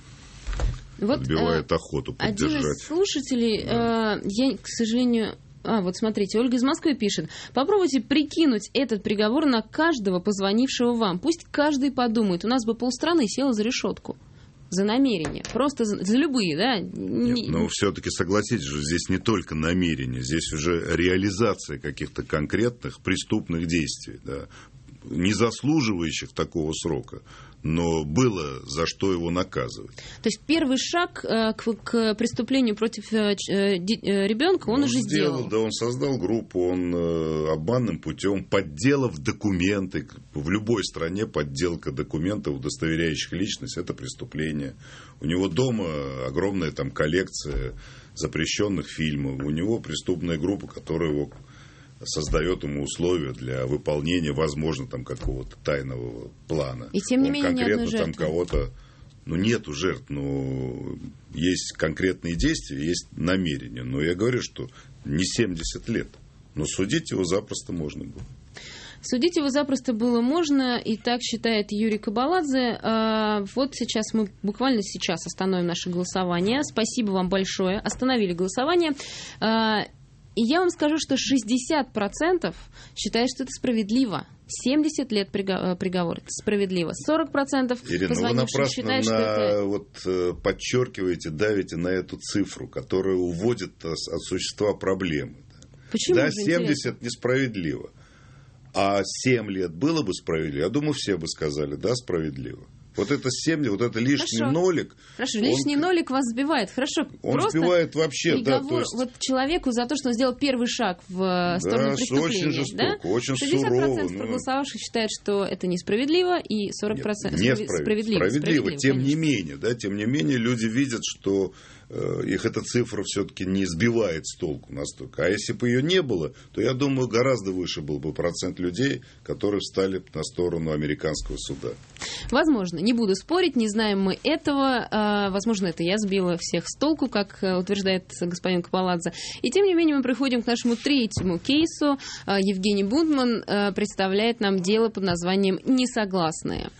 Вот, отбивает э, охоту один поддержать. из слушателей, э, я, к сожалению... А, вот смотрите, Ольга из Москвы пишет. Попробуйте прикинуть этот приговор на каждого позвонившего вам. Пусть каждый подумает. У нас бы полстраны село за решетку. за намерения. Просто за, за любые, да? Нет, но все-таки согласитесь же, здесь не только намерения, здесь уже реализация каких-то конкретных преступных действий, да, не заслуживающих такого срока, но было за что его наказывать. То есть первый шаг э, к, к преступлению против э, э, ребенка он, он уже сделал. сделал. Да, он создал группу, он э, обманным путем, подделав документы. В любой стране подделка документов, удостоверяющих личность, это преступление. У него дома огромная там коллекция запрещенных фильмов. У него преступная группа, которая его создает ему условия для выполнения, возможно, там какого-то тайного плана. И тем не Он менее ни одной конкретно там кого-то, ну нету жертв, но есть конкретные действия, есть намерения. Но я говорю, что не семьдесят лет, но судить его запросто можно было. Судить его запросто было можно, и так считает Юрий Кабаладзе. Вот сейчас мы буквально сейчас остановим наше голосование. Спасибо вам большое. Остановили голосование. И я вам скажу, что шестьдесят процентов считают, что это справедливо. семьдесят лет приговор. Это справедливо. сорок процентов позвонивших считают, что это... вот подчеркиваете, давите на эту цифру, которая уводит от существа проблемы. Почему? Да, семьдесят несправедливо. А семь лет было бы справедливо? Я думаю, все бы сказали, да, справедливо. Вот это семь, вот это лишний Хорошо. нолик. Хорошо, он, лишний нолик вас сбивает. Хорошо. Он просто сбивает вообще, приговор, да. То есть... Вот человеку за то, что он сделал первый шаг в сторону да, преступления. Очень жестоко, да? очень шестьдесят процентов сурово. проголосовавших считают, что это несправедливо, и сорок процентов Нет, справедливо. справедливо. Справедливо, тем конечно. не менее, да, тем не менее, люди видят, что э, их эта цифра все-таки не сбивает с толку настолько. А если бы ее не было, то, я думаю, гораздо выше был бы процент людей, которые встали на сторону американского суда. Возможно, не буду спорить, не знаем мы этого. Возможно, это я сбила всех с толку, как утверждает господин Кабаладзе. И тем не менее мы приходим к нашему третьему кейсу. Евгений Бунтман представляет нам дело под названием «Несогласные».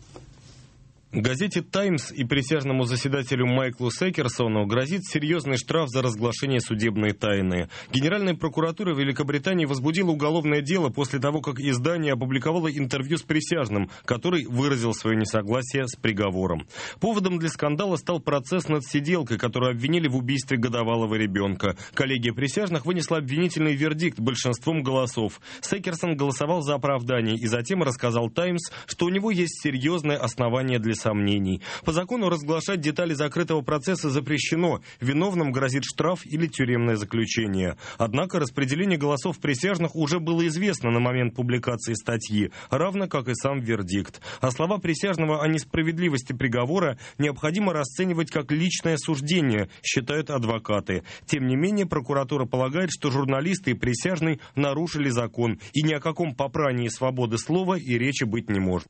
Газете «Таймс» и присяжному заседателю Майклу Секерсону грозит серьезный штраф за разглашение судебной тайны. Генеральная прокуратура Великобритании возбудила уголовное дело после того, как издание опубликовало интервью с присяжным, который выразил свое несогласие с приговором. Поводом для скандала стал процесс над сиделкой, которую обвинили в убийстве годовалого ребенка. Коллегия присяжных вынесла обвинительный вердикт большинством голосов. Секерсон голосовал за оправдание и затем рассказал «Таймс», что у него есть серьезное основание для сомнений. По закону разглашать детали закрытого процесса запрещено. Виновным грозит штраф или тюремное заключение. Однако распределение голосов присяжных уже было известно на момент публикации статьи, равно как и сам вердикт. А слова присяжного о несправедливости приговора необходимо расценивать как личное суждение, считают адвокаты. Тем не менее, прокуратура полагает, что журналисты и присяжный нарушили закон, и ни о каком попрании свободы слова и речи быть не может.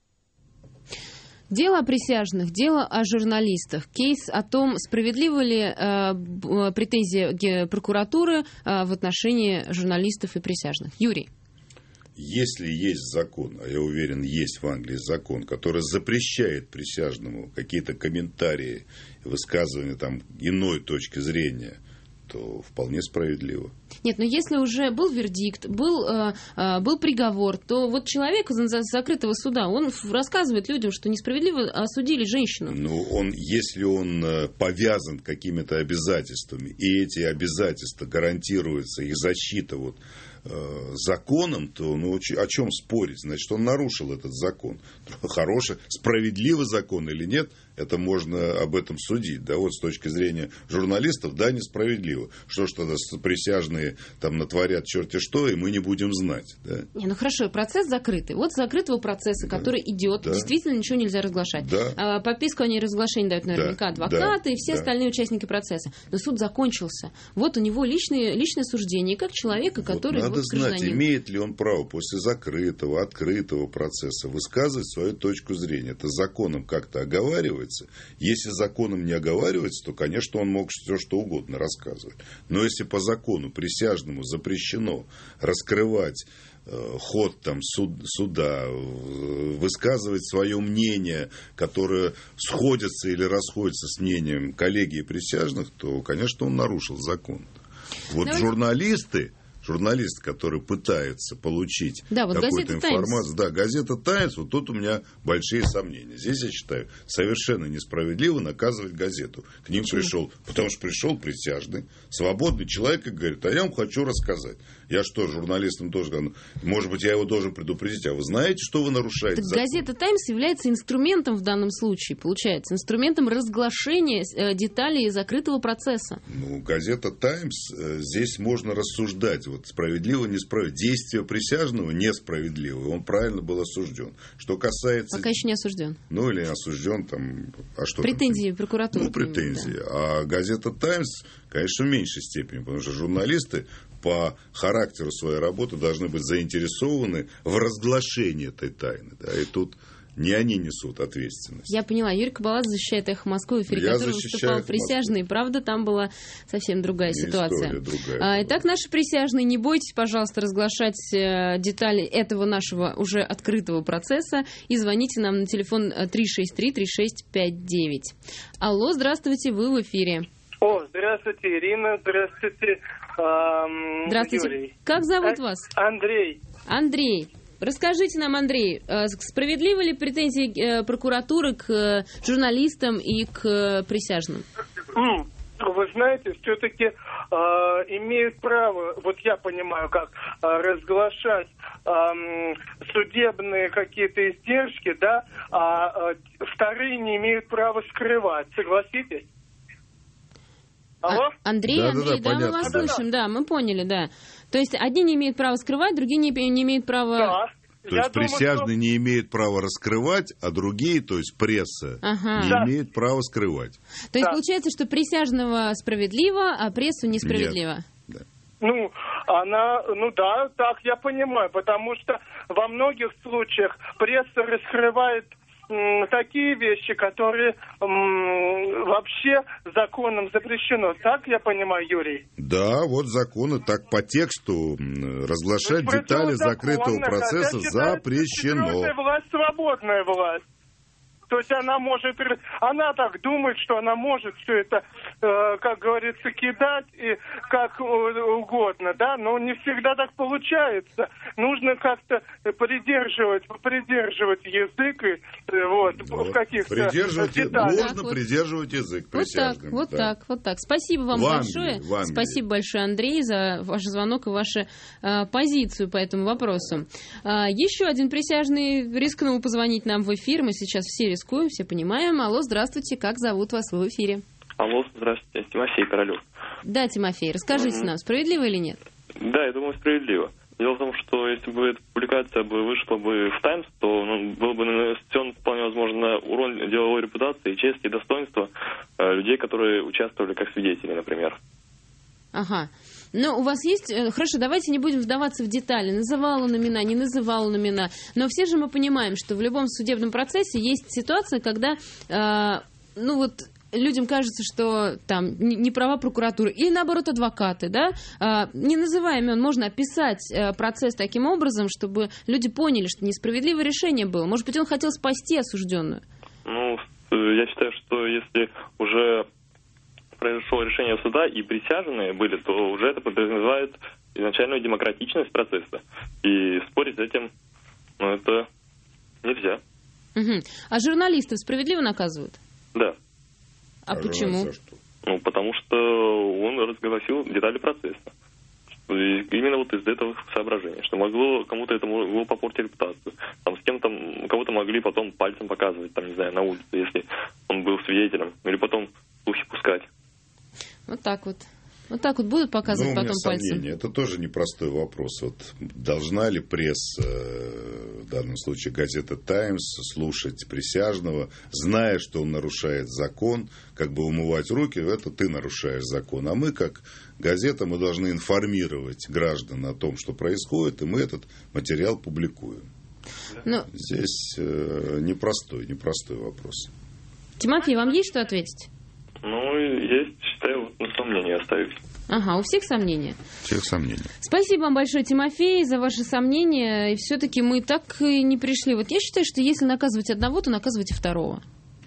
Дело о присяжных, дело о журналистах. Кейс о том, справедливы ли э, претензии прокуратуры э, в отношении журналистов и присяжных. Юрий. Если есть закон, а я уверен, есть в Англии закон, который запрещает присяжному какие-то комментарии, высказывания там иной точки зрения, то вполне справедливо. Нет, но если уже был вердикт, был, э, э, был приговор, то вот человек из закрытого суда, он рассказывает людям, что несправедливо осудили женщину. Ну, он, если он повязан какими-то обязательствами, и эти обязательства гарантируются, их защита вот, э, законом, то ну, о чем спорить? Значит, он нарушил этот закон. Хороший, справедливый закон или нет, это можно об этом судить. Да, вот с точки зрения журналистов, да, несправедливо. Что ж тогда присяжные там натворят черти что, и мы не будем знать. Да? Не, ну хорошо, процесс закрытый. Вот с закрытого процесса, да, который идет, да, действительно ничего нельзя разглашать. Да. А, подписку о неразглашении дают наверняка, да, адвокаты, да, и все, да, остальные участники процесса. Но суд закончился. Вот у него личное, личное суждение, как человека, который... Вот надо вот знать, имеет ли он право после закрытого, открытого процесса высказывать свою точку зрения. Это законом как-то оговаривается. Если законом не оговаривается, то, конечно, он мог все что угодно рассказывать. Но если по закону присяжному запрещено раскрывать э, ход там, суд, суда, высказывать свое мнение, которое сходится или расходится с мнением коллегии присяжных, то, конечно, он нарушил закон. Вот Давайте... журналисты, журналист, который пытается получить да, вот какую-то информацию. «Таймс». Да, газета «Таймс», вот тут у меня большие сомнения. Здесь, я считаю, совершенно несправедливо наказывать газету. К ним Почему? пришел, потому что пришел присяжный, свободный человек и говорит, а я вам хочу рассказать. Я что, журналистам тоже, может быть, я его должен предупредить, а вы знаете, что вы нарушаете так закон? Газета «Таймс» является инструментом в данном случае, получается, инструментом разглашения э, деталей закрытого процесса. Ну, газета «Таймс», э, здесь можно рассуждать, вот справедливо, несправедливо. Действие присяжного несправедливо, он правильно был осужден. Что касается... Пока еще не осужден. Ну, или осужден там, а что Претензии там? прокуратуры. Ну, претензии. Да. А газета «Таймс», конечно, в меньшей степени, потому что журналисты по характеру своей работы должны быть заинтересованы в разглашении этой тайны. Да, и тут не они несут ответственность. Я поняла. Юрий Кабалас защищает «Эхо Москвы», в эфире которого выступал присяжный. Правда, там была совсем другая не ситуация. Другая а, итак, наши присяжные, не бойтесь, пожалуйста, разглашать э, детали этого нашего уже открытого процесса и звоните нам на телефон три шесть три три шесть пять девять. Алло, здравствуйте, вы в эфире. О, здравствуйте, Ирина, здравствуйте, эм, здравствуйте. Юрий. Как зовут вас? Андрей. Андрей. Расскажите нам, Андрей, справедливы ли претензии прокуратуры к журналистам и к присяжным? Вы знаете, все-таки э, имеют право, вот я понимаю, как э, разглашать э, судебные какие-то издержки, да, а э, вторые не имеют права скрывать. Согласитесь? Алло? А, Андрей, да, Андрей, да, да, да мы вас да, слышим, да. да, мы поняли, да. То есть одни не имеют права скрывать, другие не, не имеют права... Да. То Я есть думаю, присяжные что... не имеют права раскрывать, а другие, то есть пресса, ага. не да. имеют права скрывать. То есть да. получается, что присяжного справедливо, а прессу несправедливо? Нет. Да. Ну, она, ну да, так я понимаю, потому что во многих случаях пресса раскрывает м, такие вещи, которые м, вообще законом запрещено. Так я понимаю, Юрий? Да, вот законы так по тексту разглашать ну, детали закрытого процесса запрещено. Власть свободная власть. То есть она может, она так думает, что она может все это, э, как говорится, кидать и как угодно, да, но не всегда так получается. Нужно как-то придерживать, придерживать язык и вот, вот. в каких-то придерживать, деталях. Нужно вот. придерживать язык присяжным. Вот так, вот да. так, вот так. Спасибо вам в большое. Англии, в Англии. Спасибо большое, Андрей, за ваш звонок и вашу э, позицию по этому вопросу. Э, еще один присяжный рискнул позвонить нам в эфир. Мы сейчас все рискуем, все понимаем. Алло, здравствуйте, как зовут вас, вы в эфире? Алло, здравствуйте, Тимофей Королев. Да, Тимофей, расскажите mm-hmm. нам, справедливо или нет? Да, я думаю, справедливо. Дело в том, что если бы эта публикация бы вышла бы в «Таймс», то ну, был бы нанесен вполне возможно урон деловой репутации, чести и достоинства э, людей, которые участвовали как свидетели, например. Ага. Но у вас есть... Хорошо, давайте не будем вдаваться в детали. Называл он имена, не называл он имена. Но все же мы понимаем, что в любом судебном процессе есть ситуация, когда, э, ну вот, людям кажется, что там не права прокуратуры. Или, наоборот, адвокаты, да? Э, не называя имен, можно описать э, процесс таким образом, чтобы люди поняли, что несправедливое решение было. Может быть, он хотел спасти осужденную? Ну, я считаю, что если уже... произошло решение суда и присяжные были, то уже это подразумевает изначальную демократичность процесса. И спорить с этим, ну, это нельзя. Угу. А журналистов справедливо наказывают? Да. А, а почему? Ну, потому что он разгласил детали процесса. И именно вот из этого соображения, что могло кому-то это могло попортить репутацию. Там с кем-то, кого-то могли потом пальцем показывать, там, не знаю, на улице, если он был свидетелем, или потом слухи пускать. Вот так вот. Вот так вот будут показывать ну, потом пальцем? Сомнения. Это тоже непростой вопрос. Вот должна ли пресса, в данном случае газета «Таймс», слушать присяжного, зная, что он нарушает закон, как бы умывать руки, это ты нарушаешь закон. А мы, как газета, мы должны информировать граждан о том, что происходит, и мы этот материал публикуем. Но... Здесь э, непростой, непростой вопрос. Тимофей, вам есть что ответить? Ну, есть, считаю, на сомнения оставить. Ага, у всех сомнения? Всех сомнения. Спасибо вам большое, Тимофей, за ваши сомнения. И все-таки мы так и не пришли. Вот я считаю, что если наказывать одного, то наказывайте второго.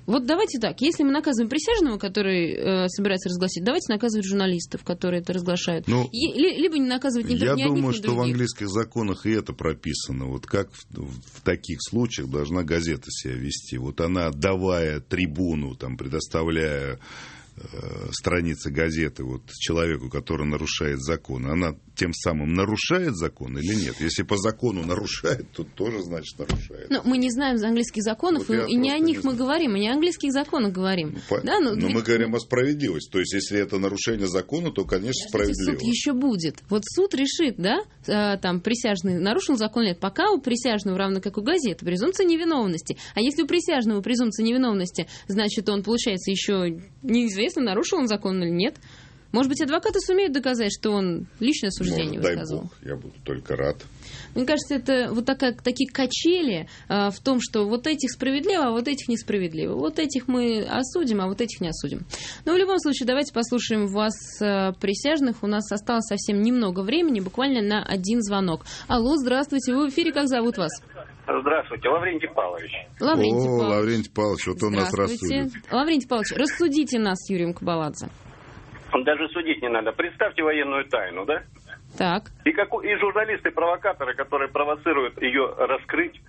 Вот давайте так, если мы наказываем присяжного, который э, собирается разгласить, давайте наказывать журналистов, которые это разглашают. Ну, и, либо не наказывать ни, я ни думаю, одних, ни что других. в английских законах и это прописано. Вот как в, в таких случаях должна газета себя вести. Вот она, отдавая трибуну, там, предоставляя страницы газеты вот человеку, который нарушает закон, она тем самым нарушает закон или нет? Если по закону нарушает, то тоже, значит, нарушает. Ну, мы не знаем английских законов, вот и, и не о них не мы говорим, мы не о английских законах говорим. Ну, по... да, ну, Но ведь... мы говорим о справедливости. То есть, если это нарушение закона, то, конечно, справедливо. Суд еще будет. Вот суд решит, да, там, присяжный нарушил закон или нет. Пока у присяжного, равно как у газеты, презумпция невиновности. А если у присяжного презумпция невиновности, значит, он, получается, еще неизвестно, нарушил он закон или нет. Может быть, адвокаты сумеют доказать, что он личное суждение Может, высказывал. дай Бог, я буду только рад. Мне кажется, это вот такая, такие качели а, в том, что вот этих справедливо, а вот этих несправедливо. Вот этих мы осудим, а вот этих не осудим. Но в любом случае, давайте послушаем вас, а, присяжных. У нас осталось совсем немного времени, буквально на один звонок. Алло, здравствуйте, вы в эфире, как зовут вас? Здравствуйте, Лаврентий Павлович. Лаврентий О, Павлович. Лаврентий Павлович, вот он нас рассудит. Лаврентий Павлович, рассудите нас с Юрием Кабаладзе. Даже судить не надо. Представьте военную тайну, да? Так. И, как, и журналисты-провокаторы, которые провоцируют ее раскрыть.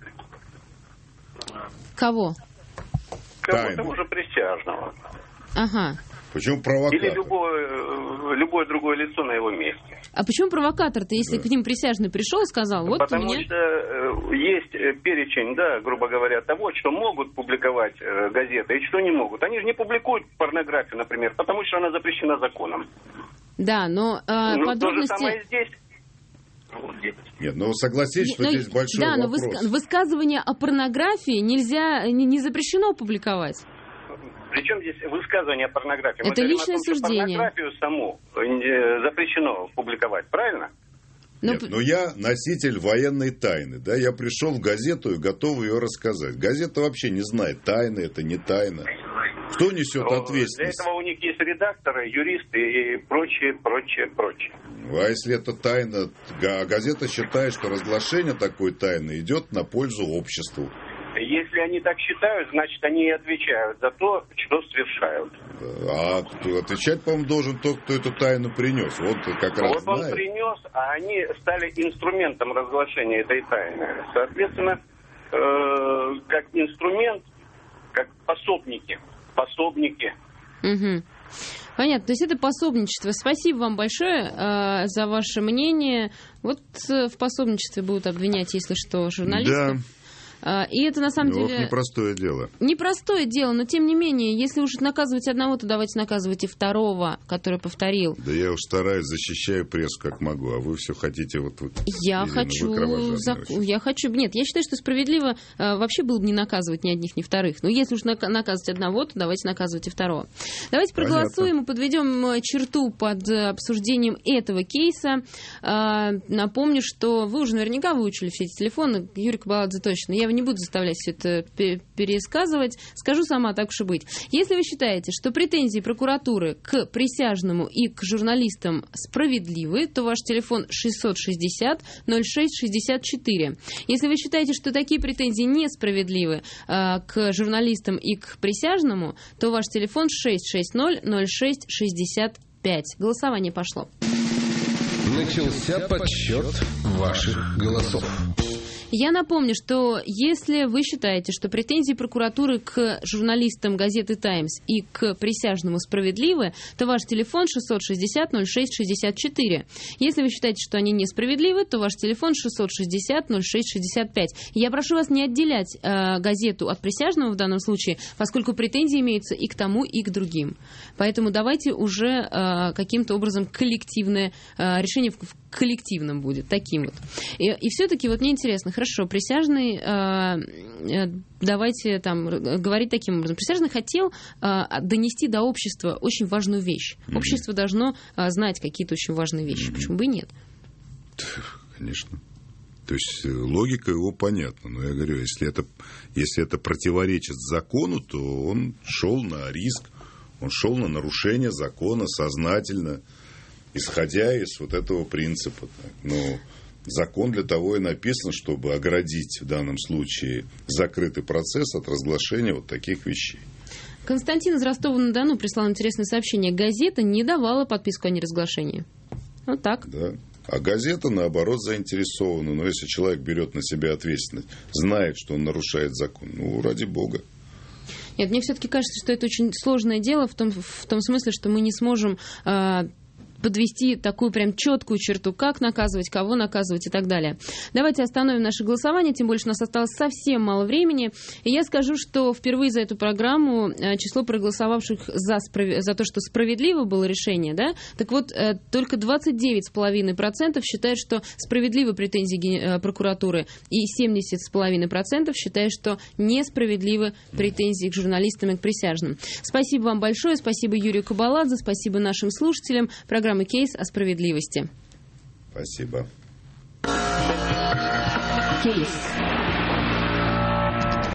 Кого? Кого того же присяжного. Ага. Почему провокатор? Или любое, любое другое лицо на его месте. А почему провокатор-то, если да. к ним присяжный пришел и сказал, вот Потому у меня... что э, есть перечень, да, грубо говоря, того, что могут публиковать э, газеты и что не могут. Они же не публикуют порнографию, например, потому что она запрещена законом. Да, но э, ну, подробности... То же самое здесь. Нет, ну согласитесь, что но, здесь большой да, вопрос. Да, но высказывание о порнографии нельзя, не, не запрещено публиковать. Причем здесь высказывание о порнографии? Это Мы личное о том, суждение. Порнографию саму запрещено публиковать, правильно? Нет, но я носитель военной тайны, да, я пришел в газету и готов ее рассказать. Газета вообще не знает, тайна это, не тайна. Кто несет но ответственность? Для этого у них есть редакторы, юристы и прочее, прочее, прочее. А если это тайна, газета считает, что разглашение такой тайны идет на пользу обществу. Если они так считают, значит, они и отвечают за то, что совершают. А отвечать, по-моему, должен тот, кто эту тайну принес. Вот как раз Вот он знает. принес, а они стали инструментом разглашения этой тайны. Соответственно, э, как инструмент, как пособники. Пособники. Угу. Понятно, то есть это пособничество. Спасибо вам большое э, за ваше мнение. Вот э, в пособничестве будут обвинять, если что, журналистов. Да. И это, на самом ну, деле... непростое дело. Непростое дело, но тем не менее, если уж наказывать одного, то давайте наказывать и второго, который повторил. Да я уж стараюсь, защищаю прессу как могу, а вы все хотите вот... вот я хочу... Зак... Я хочу... Нет, я считаю, что справедливо э, вообще было бы не наказывать ни одних, ни вторых. Но если уж наказывать одного, то давайте наказывать и второго. Давайте проголосуем Понятно. И подведем черту под обсуждением этого кейса. Э, напомню, что вы уже наверняка выучили все эти телефоны. Юрий Кабаладзе точно. Я не буду заставлять все это пересказывать. Скажу сама, так уж и быть. Если вы считаете, что претензии прокуратуры к присяжному и к журналистам справедливы, то ваш телефон шестьсот шестьдесят ноль шесть шестьдесят четыре. Если вы считаете, что такие претензии несправедливы э, к журналистам и к присяжному, то ваш телефон шесть шесть ноль ноль шесть шестьдесят пять. Голосование пошло. Начался подсчет ваших голосов. Я напомню, что если вы считаете, что претензии прокуратуры к журналистам газеты «Таймс» и к присяжному справедливы, то ваш телефон шестьсот шестьдесят ноль шесть шестьдесят четыре. Если вы считаете, что они несправедливы, то ваш телефон шестьсот шестьдесят ноль шесть шестьдесят пять. Я прошу вас не отделять э, газету от присяжного в данном случае, поскольку претензии имеются и к тому, и к другим. Поэтому давайте уже э, каким-то образом коллективное э, решение в, в коллективном будет, таким вот. И, и все-таки вот мне интересно, хорошо, присяжный, э, э, давайте там говорить таким образом. Присяжный хотел э, донести до общества очень важную вещь. Mm-hmm. Общество должно э, знать какие-то очень важные вещи. Mm-hmm. Почему бы и нет? Конечно. То есть логика его понятна. Но я говорю, если это, если это противоречит закону, то он шел на риск, он шел на нарушение закона сознательно, исходя из вот этого принципа. Но закон для того и написан, чтобы оградить в данном случае закрытый процесс от разглашения вот таких вещей. Константин из Ростова-на-Дону прислал интересное сообщение. Газета не давала подписку о неразглашении. Вот так. Да. А газета, наоборот, заинтересована. Но если человек берет на себя ответственность, знает, что он нарушает закон, ну, ради бога. Нет, мне все-таки кажется, что это очень сложное дело в том, в том смысле, что мы не сможем э, подвести такую прям четкую черту, как наказывать, кого наказывать и так далее. Давайте остановим наше голосование, тем более, что у нас осталось совсем мало времени. И я скажу, что впервые за эту программу э, число проголосовавших за, справ... за то, что справедливо было решение, да, так вот, э, только двадцать девять целых пять десятых процента считают, что справедливы претензии э, прокуратуры, и семьдесят целых пять десятых процента считают, что несправедливы претензии к журналистам и к присяжным. Спасибо вам большое, спасибо Юрию Кабаладзе, спасибо нашим слушателям. Программа «Кейс» о справедливости. Спасибо. Кейс.